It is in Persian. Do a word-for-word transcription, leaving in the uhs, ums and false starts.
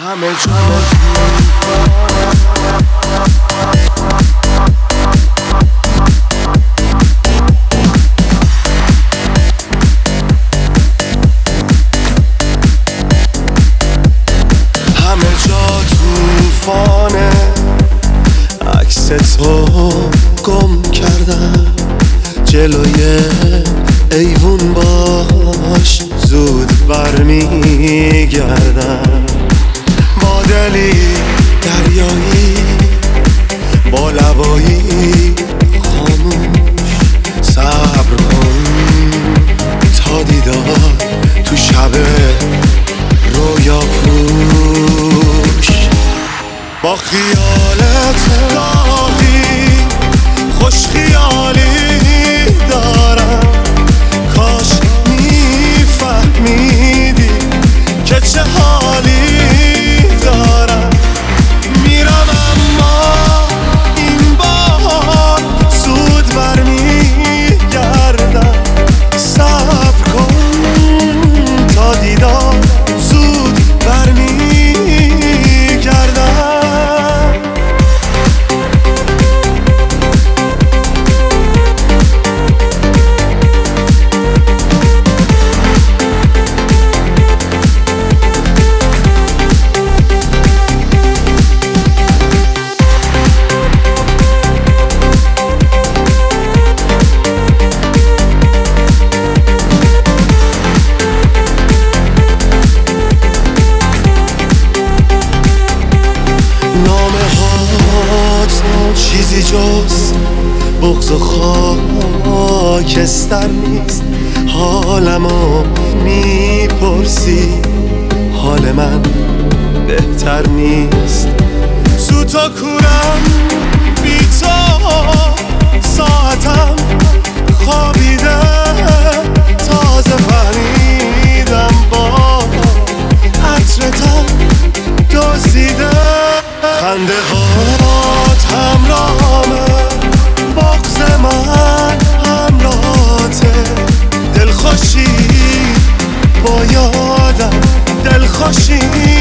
همه جا همه جا توفانه، عکس تو گم کردم، جلوی ایوون باش زود برمیگردم. با دلی دریایی، با لبایی خاموش، صبر کن تا دیدار تو شب رویا پوش. با خیالت گاهی خوش خیالی دارم، کاش میفهمیدی که چه حالی دارم. میرم اما این بار زود برمیگردم، صبر کن تا دیدار زود برمیگردم. چیزی جز بغض و خاکستر نیست. حالمو میپرسی، حال من بهتر نیست. زوتا کورم بی تو، ساعتم خوابیده، تازه فهمیدم با عطرتم دزدیده. خنده هات همراهمه، بغض من همراهته، دلخوشی با یادم دلخوشی